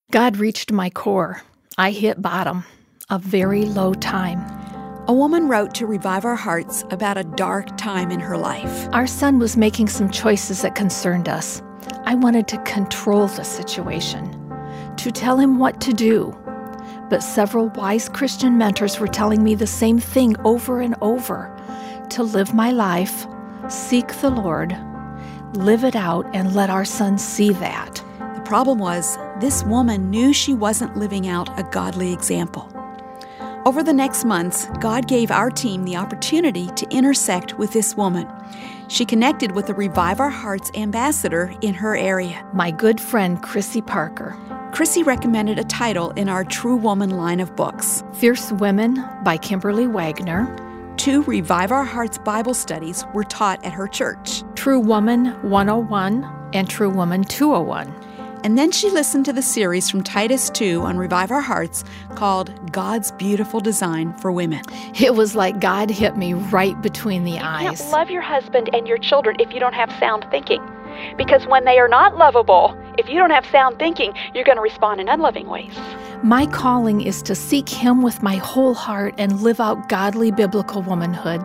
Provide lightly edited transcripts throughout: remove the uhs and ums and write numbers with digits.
God reached my core. I hit bottom, a very low time. A woman wrote to Revive Our Hearts about a dark time in her life. Our son was making some choices that concerned us. I wanted to control the situation, to tell him what to do. But several wise Christian mentors were telling me the same thing over and over, to live my life, seek the Lord, live it out, and let our son see that. The problem was, this woman knew she wasn't living out a godly example. Over the next months, God gave our team the opportunity to intersect with this woman. She connected with the Revive Our Hearts ambassador in her area. My good friend, Chrissy Parker. Chrissy recommended a title in our True Woman line of books. Fierce Women by Kimberly Wagner. 2 Revive Our Hearts Bible studies were taught at her church. True Woman 101 and True Woman 201. And then she listened to the series from Titus 2 on Revive Our Hearts called God's Beautiful Design for Women. It was like God hit me right between the eyes. You can't love your husband and your children if you don't have sound thinking. Because when they are not lovable, if you don't have sound thinking, you're going to respond in unloving ways. My calling is to seek Him with my whole heart and live out godly biblical womanhood.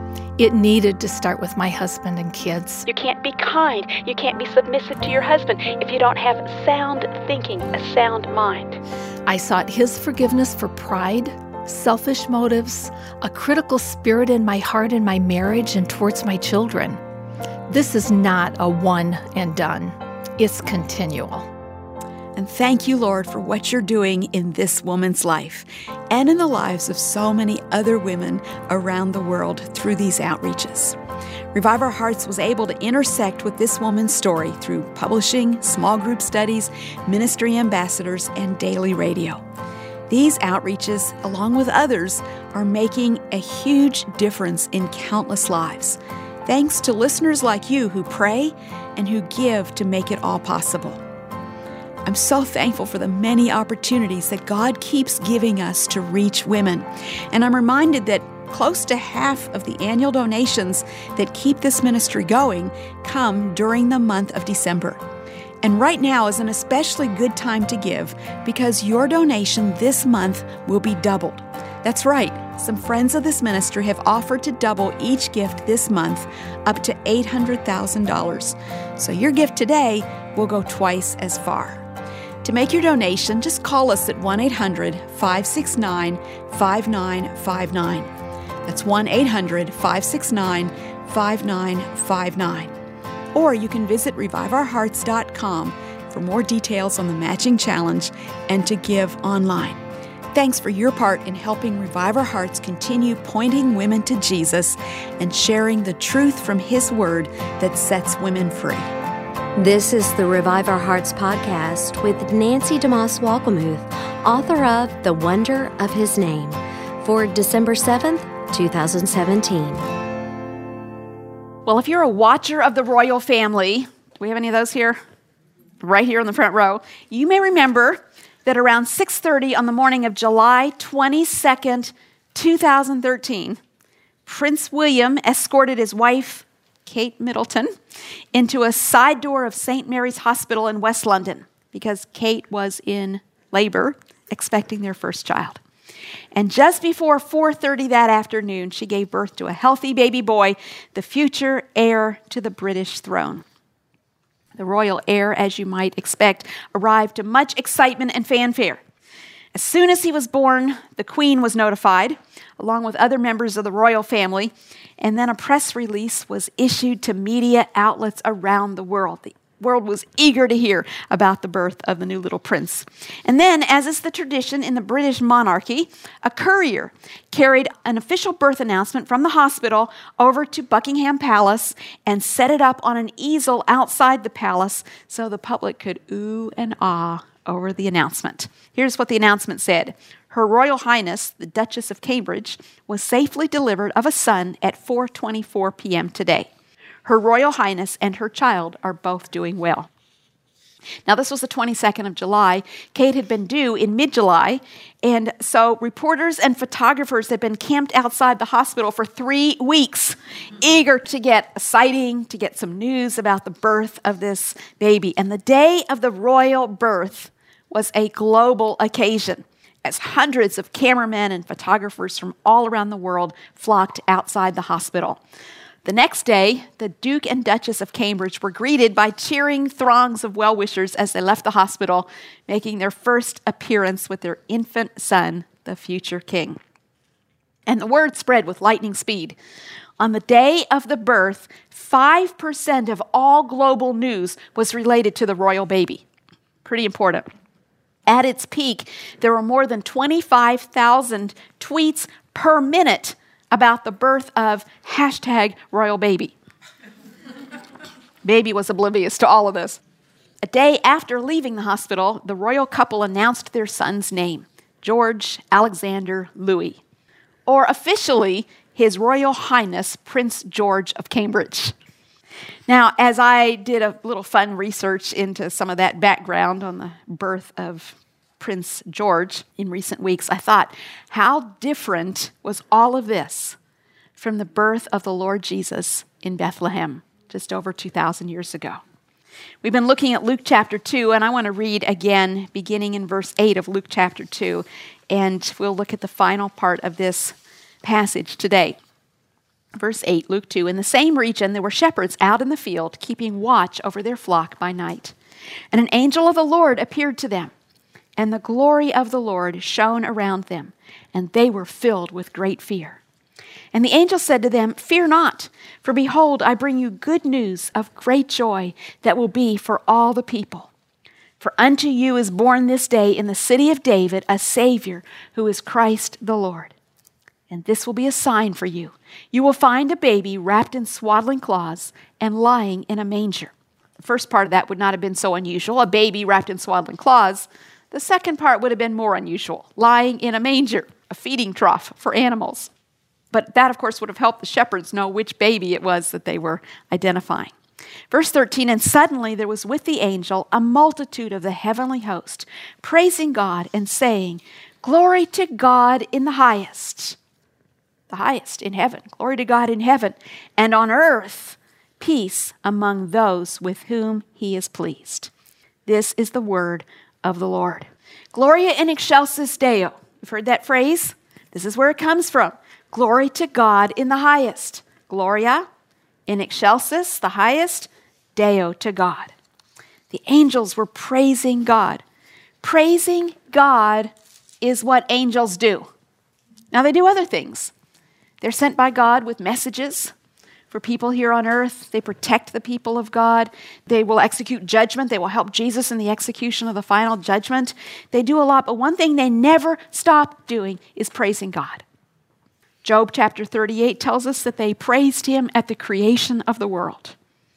It needed to start with my husband and kids. You can't be kind. You can't be submissive to your husband if you don't have sound thinking, a sound mind. I sought His forgiveness for pride, selfish motives, a critical spirit in my heart and my marriage and towards my children. This is not a one and done. It's continual. And thank you, Lord, for what you're doing in this woman's life and in the lives of so many other women around the world through these outreaches. Revive Our Hearts was able to intersect with this woman's story through publishing, small group studies, ministry ambassadors, and daily radio. These outreaches, along with others, are making a huge difference in countless lives, thanks to listeners like you who pray and who give to make it all possible. I'm so thankful for the many opportunities that God keeps giving us to reach women. And I'm reminded that close to half of the annual donations that keep this ministry going come during the month of December. And right now is an especially good time to give because your donation this month will be doubled. That's right. Some friends of this ministry have offered to double each gift this month up to $800,000. So your gift today will go twice as far. To make your donation, just call us at 1-800-569-5959. That's 1-800-569-5959. Or you can visit reviveourhearts.com for more details on the matching challenge and to give online. Thanks for your part in helping Revive Our Hearts continue pointing women to Jesus and sharing the truth from His Word that sets women free. This is the Revive Our Hearts podcast with Nancy DeMoss Walkemuth, author of The Wonder of His Name, for December 7th, 2017. Well, if you're a watcher of the royal family, do we have any of those here? Right here in the front row. You may remember that around 6:30 on the morning of July 22nd, 2013, Prince William escorted his wife, Kate Middleton, into a side door of St. Mary's Hospital in West London because Kate was in labor, expecting their first child. And just before 4:30 that afternoon, she gave birth to a healthy baby boy, the future heir to the British throne. The royal heir, as you might expect, arrived to much excitement and fanfare. As soon as he was born, the Queen was notified, along with other members of the royal family, and then a press release was issued to media outlets around the world. The world was eager to hear about the birth of the new little prince. And then, as is the tradition in the British monarchy, a courier carried an official birth announcement from the hospital over to Buckingham Palace and set it up on an easel outside the palace so the public could ooh and ah over the announcement. Here's what the announcement said. Her Royal Highness, the Duchess of Cambridge, was safely delivered of a son at 4:24 p.m. today. Her Royal Highness and her child are both doing well. Now, this was the 22nd of July. Kate had been due in mid-July, and so reporters and photographers had been camped outside the hospital for 3 weeks, eager to get a sighting, to get some news about the birth of this baby. And the day of the royal birth was a global occasion, as hundreds of cameramen and photographers from all around the world flocked outside the hospital. The next day, the Duke and Duchess of Cambridge were greeted by cheering throngs of well-wishers as they left the hospital, making their first appearance with their infant son, the future king. And the word spread with lightning speed. On the day of the birth, 5% of all global news was related to the royal baby. Pretty important. At its peak, there were more than 25,000 tweets per minute about the birth of #royalbaby. Baby was oblivious to all of this. A day after leaving the hospital, the royal couple announced their son's name, George Alexander Louis, or officially His Royal Highness Prince George of Cambridge. Now, as I did a little fun research into some of that background on the birth of Prince George in recent weeks, I thought, how different was all of this from the birth of the Lord Jesus in Bethlehem just over 2,000 years ago? We've been looking at Luke chapter 2, and I want to read again, beginning in verse 8 of Luke chapter 2, and we'll look at the final part of this passage today. Verse 8, Luke 2, in the same region there were shepherds out in the field, keeping watch over their flock by night. And an angel of the Lord appeared to them, and the glory of the Lord shone around them, and they were filled with great fear. And the angel said to them, "Fear not, for behold, I bring you good news of great joy that will be for all the people. For unto you is born this day in the city of David a Savior, who is Christ the Lord. And this will be a sign for you. You will find a baby wrapped in swaddling cloths and lying in a manger." The first part of that would not have been so unusual, a baby wrapped in swaddling cloths. The second part would have been more unusual, lying in a manger, a feeding trough for animals. But that, of course, would have helped the shepherds know which baby it was that they were identifying. Verse 13, and suddenly there was with the angel a multitude of the heavenly host, praising God and saying, "Glory to God in the highest." The highest in heaven. Glory to God in heaven. And on earth, peace among those with whom he is pleased. This is the word of the Lord. Gloria in excelsis Deo. You've heard that phrase? This is where it comes from. Glory to God in the highest. Gloria in excelsis, the highest, Deo, to God. The angels were praising God. Praising God is what angels do. Now, they do other things. They're sent by God with messages for people here on earth. They protect the people of God. They will execute judgment. They will help Jesus in the execution of the final judgment. They do a lot, but one thing they never stop doing is praising God. Job chapter 38 tells us that they praised him at the creation of the world.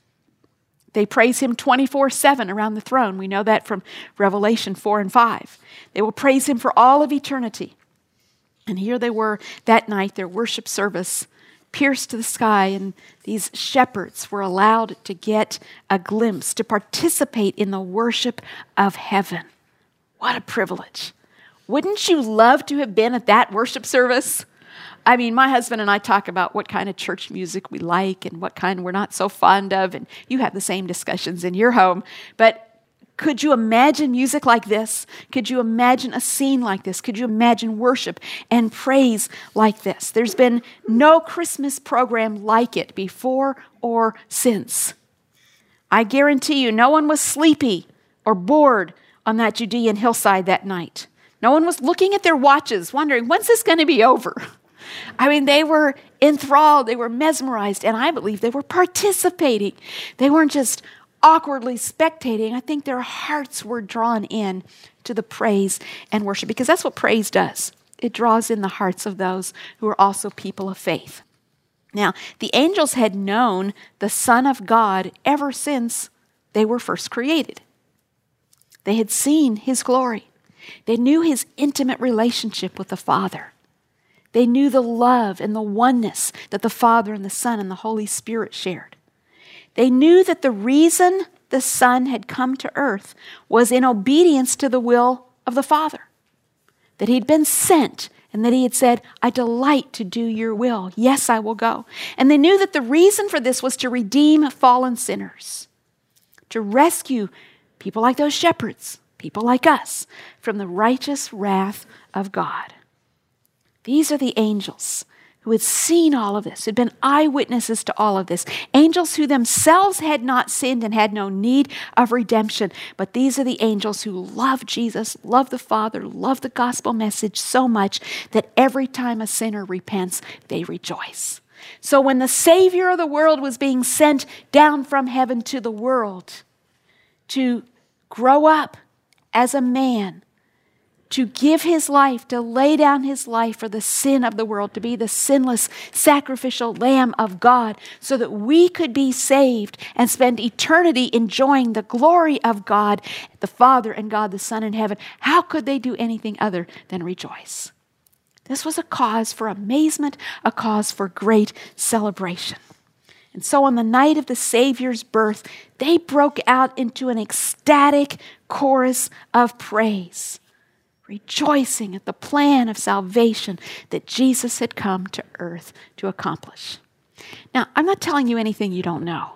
They praise him 24/7 around the throne. We know that from Revelation 4 and 5. They will praise him for all of eternity. And here they were that night, their worship service pierced to the sky, and these shepherds were allowed to get a glimpse, to participate in the worship of heaven. What a privilege. Wouldn't you love to have been at that worship service? I mean, my husband and I talk about what kind of church music we like and what kind we're not so fond of, and you have the same discussions in your home. But could you imagine music like this? Could you imagine a scene like this? Could you imagine worship and praise like this? There's been no Christmas program like it before or since. I guarantee you, no one was sleepy or bored on that Judean hillside that night. No one was looking at their watches, wondering, when's this going to be over? I mean, they were enthralled, they were mesmerized, and I believe they were participating. They weren't just awkwardly spectating. I think their hearts were drawn in to the praise and worship, because that's what praise does. It draws in the hearts of those who are also people of faith. Now, the angels had known the Son of God ever since they were first created. They had seen his glory. They knew his intimate relationship with the Father. They knew the love and the oneness that the Father and the Son and the Holy Spirit shared. They knew that the reason the Son had come to earth was in obedience to the will of the Father, that he'd been sent and that he had said, "I delight to do your will. Yes, I will go." And they knew that the reason for this was to redeem fallen sinners, to rescue people like those shepherds, people like us, from the righteous wrath of God. These are the angels who had seen all of this, had been eyewitnesses to all of this. Angels who themselves had not sinned and had no need of redemption. But these are the angels who love Jesus, love the Father, love the gospel message so much that every time a sinner repents, they rejoice. So when the Savior of the world was being sent down from heaven to the world to grow up as a man, to give his life, to lay down his life for the sin of the world, to be the sinless sacrificial Lamb of God, so that we could be saved and spend eternity enjoying the glory of God, the Father and God the Son in heaven. How could they do anything other than rejoice? This was a cause for amazement, a cause for great celebration. And so on the night of the Savior's birth, they broke out into an ecstatic chorus of praise, rejoicing at the plan of salvation that Jesus had come to earth to accomplish. Now, I'm not telling you anything you don't know,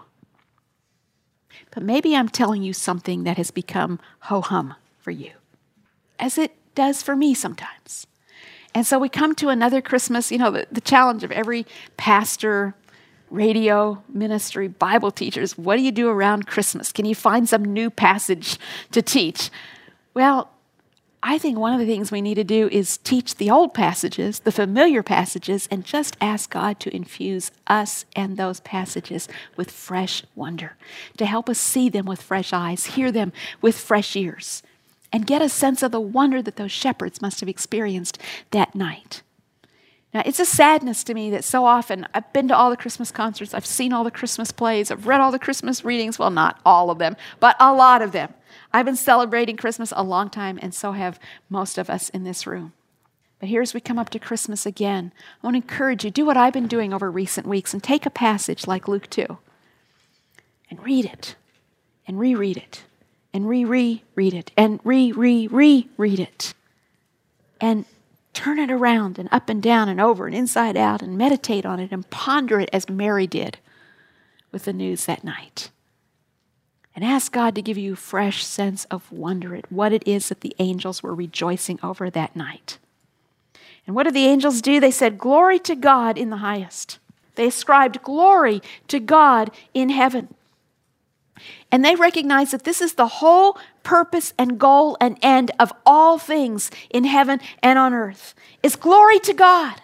but maybe I'm telling you something that has become ho-hum for you, as it does for me sometimes. And so we come to another Christmas, the challenge of every pastor, radio, ministry, Bible teachers. What do you do around Christmas? Can you find some new passage to teach? Well, I think one of the things we need to do is teach the old passages, the familiar passages, and just ask God to infuse us and those passages with fresh wonder, to help us see them with fresh eyes, hear them with fresh ears, and get a sense of the wonder that those shepherds must have experienced that night. Now, it's a sadness to me that so often, I've been to all the Christmas concerts, I've seen all the Christmas plays, I've read all the Christmas readings, well, not all of them, but a lot of them. I've been celebrating Christmas a long time, and so have most of us in this room. But here as we come up to Christmas again, I want to encourage you, do what I've been doing over recent weeks and take a passage like Luke 2 and read it and reread it and reread it and reread it and turn it around and up and down and over and inside out and meditate on it and ponder it as Mary did with the news that night. And ask God to give you a fresh sense of wonder at what it is that the angels were rejoicing over that night. And what did the angels do? They said, "Glory to God in the highest." They ascribed glory to God in heaven. And they recognized that this is the whole purpose and goal and end of all things in heaven and on earth, is glory to God.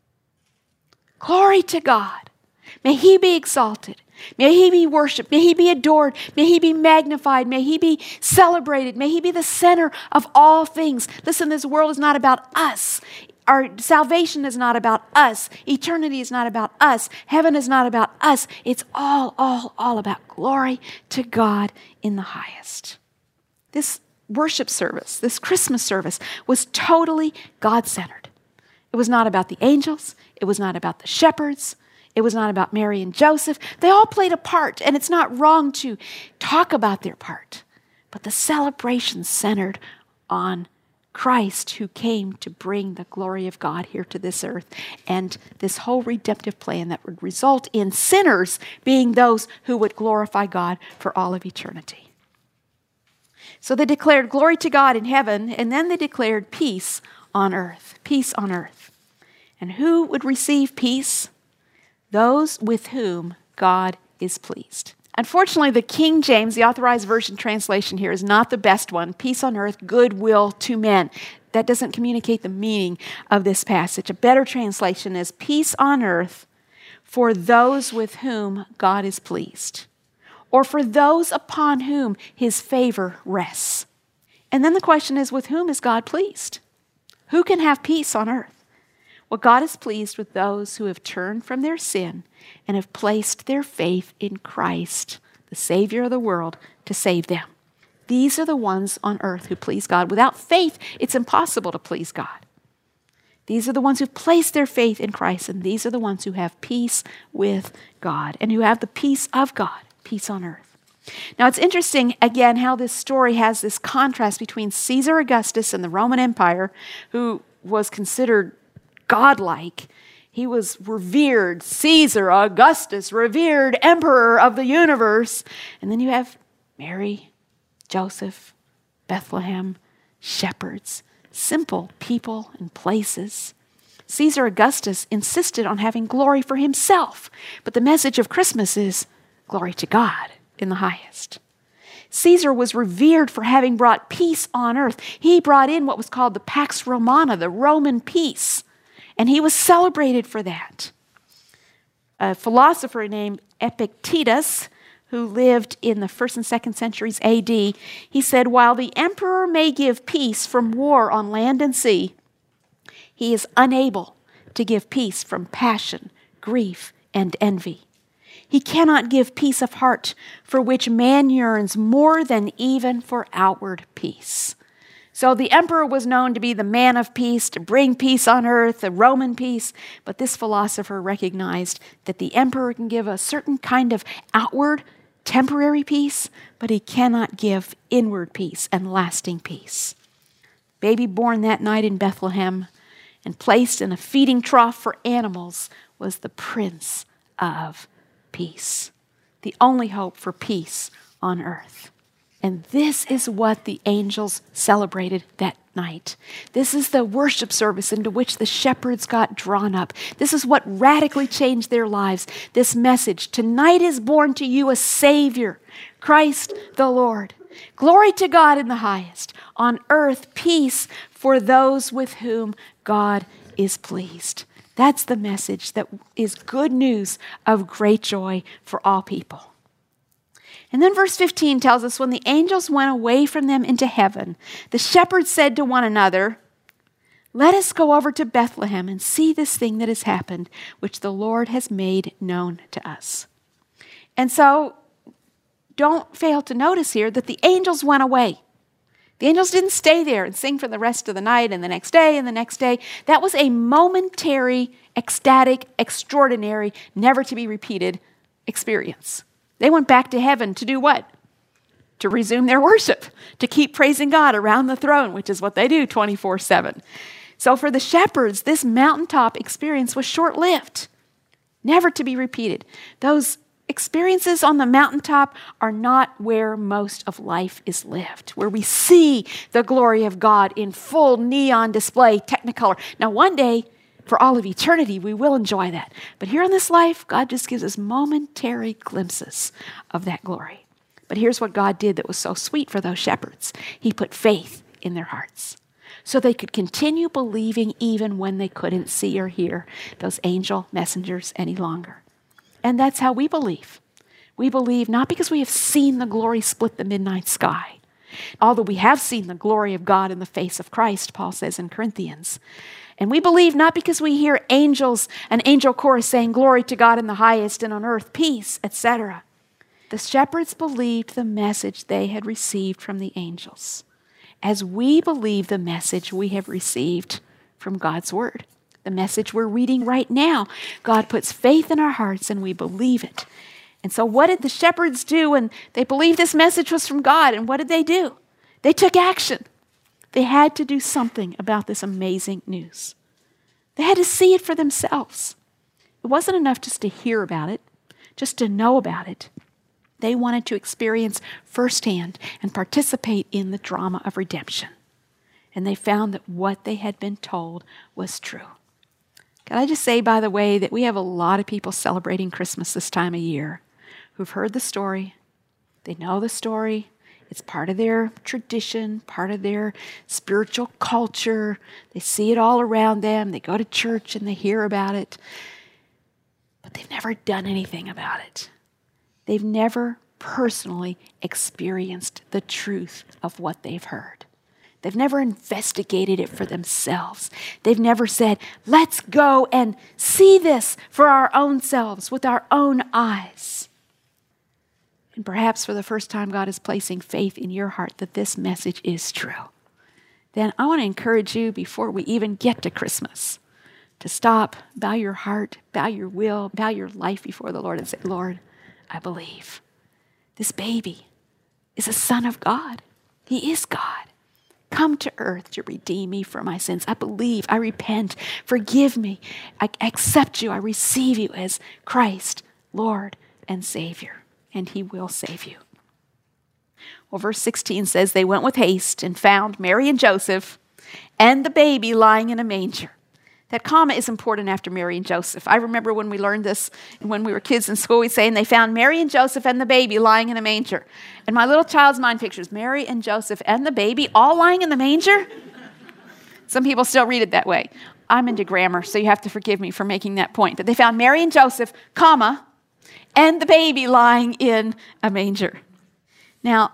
Glory to God. May He be exalted. May He be worshiped. May He be adored. May He be magnified. May He be celebrated. May He be the center of all things. Listen, this world is not about us. Our salvation is not about us. Eternity is not about us. Heaven is not about us. It's all about glory to God in the highest. This worship service, this Christmas service, was totally God-centered. It was not about the angels. It was not about the shepherds. It was not about Mary and Joseph. They all played a part, and it's not wrong to talk about their part. But the celebration centered on Christ, who came to bring the glory of God here to this earth, and this whole redemptive plan that would result in sinners being those who would glorify God for all of eternity. So they declared glory to God in heaven, and then they declared peace on earth. Peace on earth. And who would receive peace? Those with whom God is pleased. Unfortunately, the King James, the Authorized Version translation here, is not the best one. Peace on earth, goodwill to men. That doesn't communicate the meaning of this passage. A better translation is peace on earth for those with whom God is pleased, or for those upon whom His favor rests. And then the question is, with whom is God pleased? Who can have peace on earth? Well, God is pleased with those who have turned from their sin and have placed their faith in Christ, the Savior of the world, to save them. These are the ones on earth who please God. Without faith, it's impossible to please God. These are the ones who've placed their faith in Christ, and these are the ones who have peace with God and who have the peace of God, peace on earth. Now, it's interesting, again, how this story has this contrast between Caesar Augustus and the Roman Empire, who was considered godlike. He was revered, Caesar Augustus, revered emperor of the universe. And then you have Mary, Joseph, Bethlehem, shepherds, simple people and places. Caesar Augustus insisted on having glory for himself, but the message of Christmas is glory to God in the highest. Caesar was revered for having brought peace on earth. He brought in what was called the Pax Romana, the Roman peace, and he was celebrated for that. A philosopher named Epictetus, who lived in the 1st and 2nd centuries AD, he said, while the emperor may give peace from war on land and sea, he is unable to give peace from passion, grief, and envy. He cannot give peace of heart for which man yearns more than even for outward peace. So the emperor was known to be the man of peace, to bring peace on earth, the Roman peace. But this philosopher recognized that the emperor can give a certain kind of outward, temporary peace, but he cannot give inward peace and lasting peace. Baby born that night in Bethlehem and placed in a feeding trough for animals was the Prince of Peace, the only hope for peace on earth. And this is what the angels celebrated that night. This is the worship service into which the shepherds got drawn up. This is what radically changed their lives. This message, tonight is born to you a Savior, Christ the Lord. Glory to God in the highest. On earth, peace for those with whom God is pleased. That's the message that is good news of great joy for all people. And then verse 15 tells us, when the angels went away from them into heaven, the shepherds said to one another, let us go over to Bethlehem and see this thing that has happened, which the Lord has made known to us. And so, don't fail to notice here that the angels went away. The angels didn't stay there and sing for the rest of the night and the next day and the next day. That was a momentary, ecstatic, extraordinary, never to be repeated experience. They went back to heaven to do what? To resume their worship, to keep praising God around the throne, which is what they do 24/7. So for the shepherds, this mountaintop experience was short-lived, never to be repeated. Those experiences on the mountaintop are not where most of life is lived, where we see the glory of God in full neon display, Technicolor. Now, one day, for all of eternity, we will enjoy that. But here in this life, God just gives us momentary glimpses of that glory. But here's what God did that was so sweet for those shepherds. He put faith in their hearts so they could continue believing even when they couldn't see or hear those angel messengers any longer. And that's how we believe. We believe not because we have seen the glory split the midnight sky, although we have seen the glory of God in the face of Christ, Paul says in Corinthians. And we believe not because we hear angels, an angel chorus saying, glory to God in the highest and on earth, peace, etc. The shepherds believed the message they had received from the angels, as we believe the message we have received from God's word. The message we're reading right now. God puts faith in our hearts and we believe it. And so what did the shepherds do when they believed this message was from God? And what did they do? They took action. They had to do something about this amazing news. They had to see it for themselves. It wasn't enough just to hear about it, just to know about it. They wanted to experience firsthand and participate in the drama of redemption. And they found that what they had been told was true. Can I just say, by the way, that we have a lot of people celebrating Christmas this time of year who've heard the story. They know the story. It's part of their tradition, part of their spiritual culture. They see it all around them. They go to church and they hear about it. But they've never done anything about it. They've never personally experienced the truth of what they've heard. They've never investigated it for themselves. They've never said, let's go and see this for our own selves with our own eyes. And perhaps for the first time, God is placing faith in your heart that this message is true. Then I want to encourage you, before we even get to Christmas, to stop, bow your heart, bow your will, bow your life before the Lord and say, Lord, I believe this baby is a son of God. He is God. Come to earth to redeem me from my sins. I believe, I repent, forgive me. I accept you, I receive you as Christ, Lord and Savior, and He will save you. Well, verse 16 says, they went with haste and found Mary and Joseph and the baby lying in a manger. That comma is important after Mary and Joseph. I remember when we learned this when we were kids in school, we'd say, and they found Mary and Joseph and the baby lying in a manger. And my little child's mind pictures Mary and Joseph and the baby all lying in the manger. Some people still read it that way. I'm into grammar, so you have to forgive me for making that point. But they found Mary and Joseph, comma, and the baby lying in a manger. Now,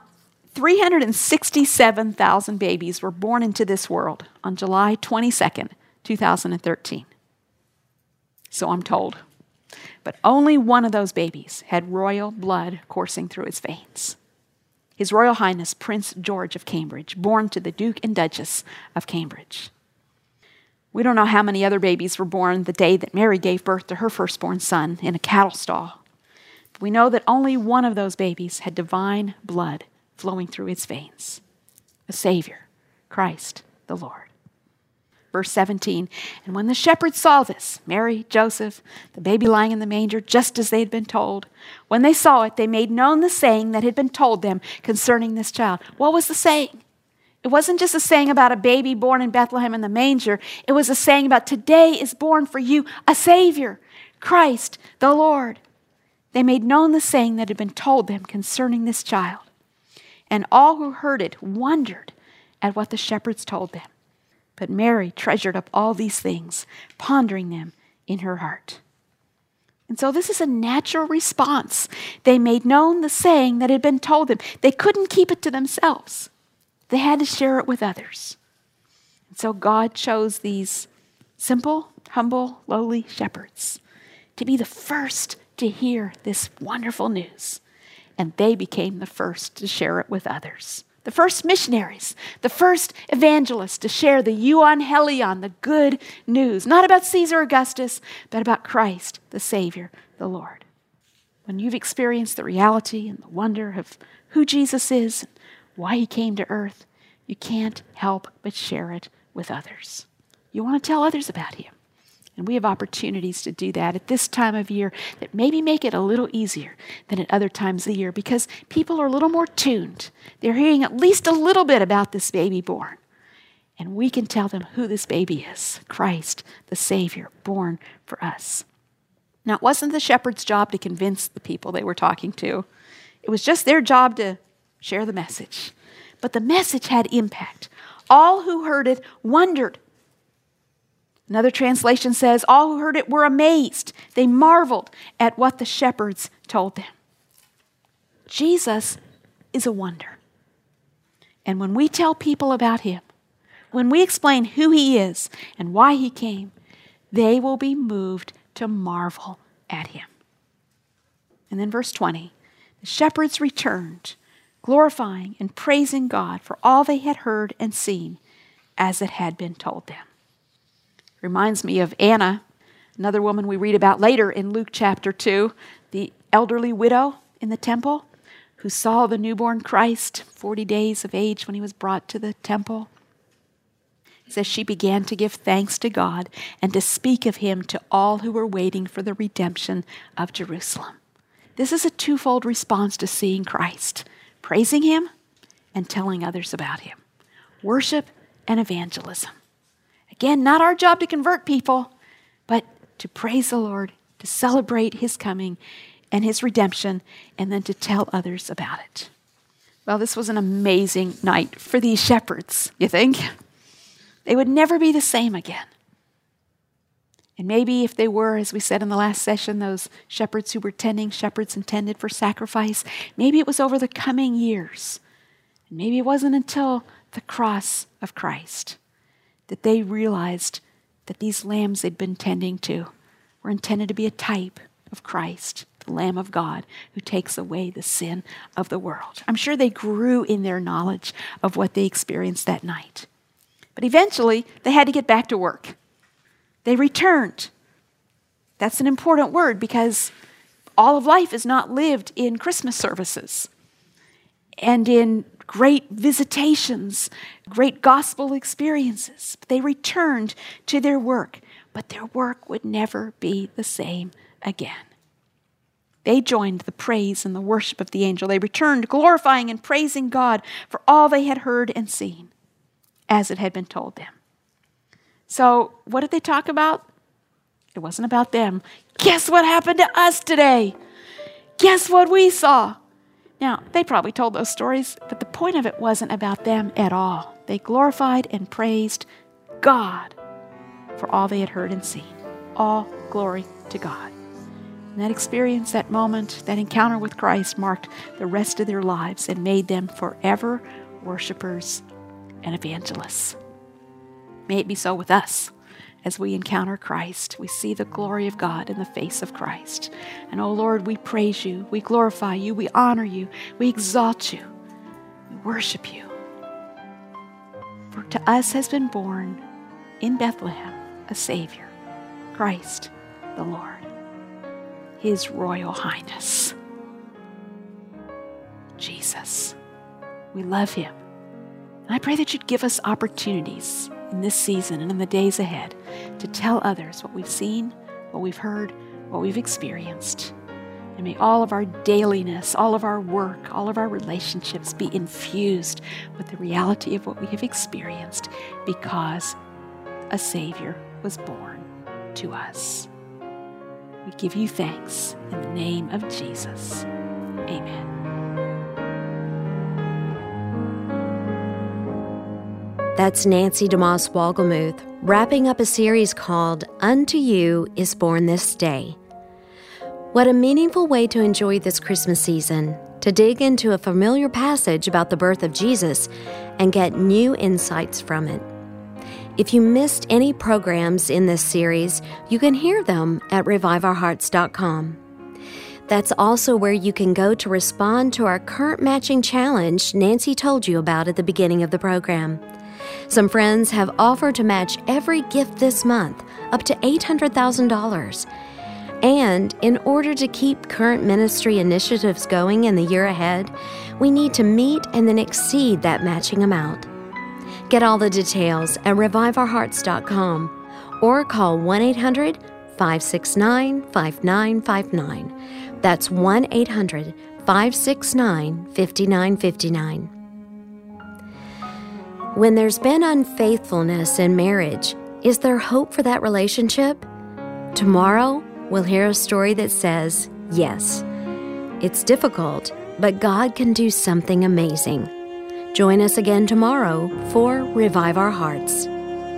367,000 babies were born into this world on July 22nd, 2013. So I'm told. But only one of those babies had royal blood coursing through his veins. His Royal Highness Prince George of Cambridge, born to the Duke and Duchess of Cambridge. We don't know how many other babies were born the day that Mary gave birth to her firstborn son in a cattle stall. But we know that only one of those babies had divine blood flowing through its veins. A Savior, Christ the Lord. Verse 17, and when the shepherds saw this, Mary, Joseph, the baby lying in the manger, just as they had been told, when they saw it, they made known the saying that had been told them concerning this child. What was the saying? It wasn't just a saying about a baby born in Bethlehem in the manger. It was a saying about today is born for you a Savior, Christ the Lord. They made known the saying that had been told them concerning this child. And all who heard it wondered at what the shepherds told them. But Mary treasured up all these things, pondering them in her heart. And so this is a natural response. They made known the saying that had been told them. They couldn't keep it to themselves. They had to share it with others. And so God chose these simple, humble, lowly shepherds to be the first to hear this wonderful news. And they became the first to share it with others. The first missionaries, the first evangelists to share the euangelion, the good news, not about Caesar Augustus, but about Christ, the Savior, the Lord. When you've experienced the reality and the wonder of who Jesus is, and why he came to earth, you can't help but share it with others. You want to tell others about him. And we have opportunities to do that at this time of year that maybe make it a little easier than at other times of the year because people are a little more tuned. They're hearing at least a little bit about this baby born. And we can tell them who this baby is, Christ, the Savior, born for us. Now, it wasn't the shepherd's job to convince the people they were talking to. It was just their job to share the message. But the message had impact. All who heard it wondered. Another translation says, all who heard it were amazed. They marveled at what the shepherds told them. Jesus is a wonder. And when we tell people about him, when we explain who he is and why he came, they will be moved to marvel at him. And then verse 20, the shepherds returned, glorifying and praising God for all they had heard and seen as it had been told them. Reminds me of Anna, another woman we read about later in Luke chapter 2, the elderly widow in the temple who saw the newborn Christ, 40 days of age when he was brought to the temple. It says she began to give thanks to God and to speak of him to all who were waiting for the redemption of Jerusalem. This is a twofold response to seeing Christ, praising him and telling others about him. Worship and evangelism. Again, not our job to convert people, but to praise the Lord, to celebrate his coming and his redemption, and then to tell others about it. Well, this was an amazing night for these shepherds, you think? They would never be the same again. And maybe if they were, as we said in the last session, those shepherds who were tending, shepherds intended for sacrifice, maybe it was over the coming years. And maybe it wasn't until the cross of Christ that they realized that these lambs they'd been tending to were intended to be a type of Christ, the Lamb of God, who takes away the sin of the world. I'm sure they grew in their knowledge of what they experienced that night. But eventually, they had to get back to work. They returned. That's an important word because all of life is not lived in Christmas services and in great visitations, great gospel experiences. They returned to their work, but their work would never be the same again. They joined the praise and the worship of the angel. They returned, glorifying and praising God for all they had heard and seen, as it had been told them. So, what did they talk about? It wasn't about them. Guess what happened to us today? Guess what we saw? Now, they probably told those stories, but the point of it wasn't about them at all. They glorified and praised God for all they had heard and seen. All glory to God. And that experience, that moment, that encounter with Christ marked the rest of their lives and made them forever worshipers and evangelists. May it be so with us. As we encounter Christ, we see the glory of God in the face of Christ. And oh Lord, we praise you, we glorify you, we honor you, we exalt you, we worship you. For to us has been born in Bethlehem a Savior, Christ the Lord, His Royal Highness, Jesus. We love Him. And I pray that you'd give us opportunities in this season and in the days ahead to tell others what we've seen, what we've heard, what we've experienced. And may all of our dailiness, all of our work, all of our relationships be infused with the reality of what we have experienced because a Savior was born to us. We give you thanks in the name of Jesus. Amen. That's Nancy DeMoss Wolgemuth, wrapping up a series called Unto You is Born This Day. What a meaningful way to enjoy this Christmas season, to dig into a familiar passage about the birth of Jesus and get new insights from it. If you missed any programs in this series, you can hear them at reviveourhearts.com. That's also where you can go to respond to our current matching challenge Nancy told you about at the beginning of the program. Some friends have offered to match every gift this month, up to $800,000. And in order to keep current ministry initiatives going in the year ahead, we need to meet and then exceed that matching amount. Get all the details at reviveourhearts.com or call 1-800-569-5959. That's 1-800-569-5959. When there's been unfaithfulness in marriage, is there hope for that relationship? Tomorrow, we'll hear a story that says, yes, it's difficult, but God can do something amazing. Join us again tomorrow for Revive Our Hearts.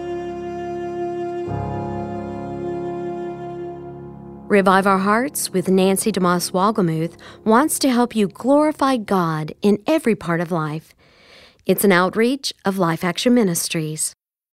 Revive Our Hearts with Nancy DeMoss Wolgemuth wants to help you glorify God in every part of life. It's an outreach of Life Action Ministries.